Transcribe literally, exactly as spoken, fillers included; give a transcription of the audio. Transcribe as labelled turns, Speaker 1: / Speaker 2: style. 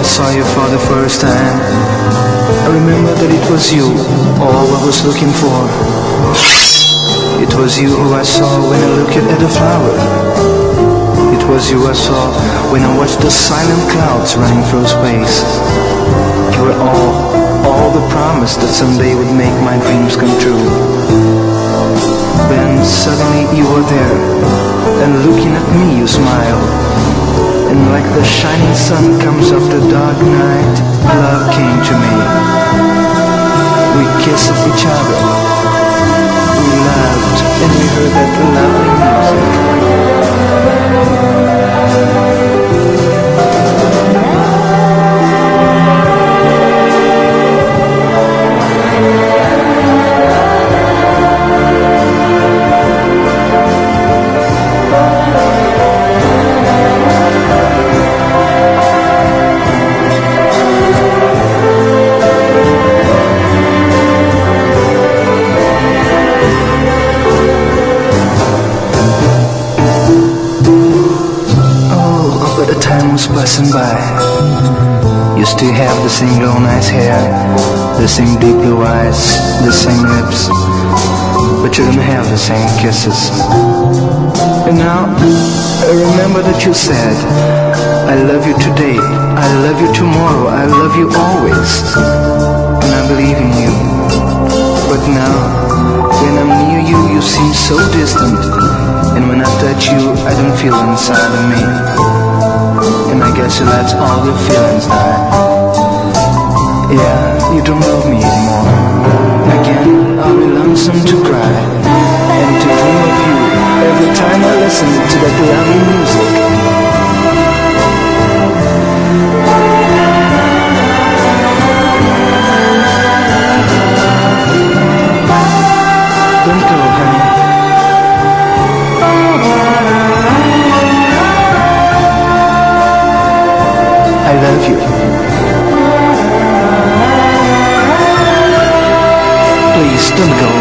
Speaker 1: saw you for the first time, I remember that it was you, all I was looking for. It was you who I saw when I looked at the flower. It was you I saw when I watched the silent clouds running through space. You were all, all the promise that someday would make my dreams come true. Then suddenly you were there, and looking at me you smiled. And like the shining sun comes after dark night, love came to me. We kissed each other, we laughed, and we heard that lovely music. Passing by, you still have the same long nice hair, the same deep blue eyes, the same lips, but you don't have the same kisses. And now I remember that you said, I love you today, I love you tomorrow, I love you always, and I believe in you. But now when I'm near you, you seem so distant, and when I touch you, I don't feel inside of me. And I guess you let all your feelings die. Yeah, you don't love me anymore. Again, I'll be lonesome to cry and to dream of you every time I listen to that lovely music. Don't go, honey. I love you. Please don't go.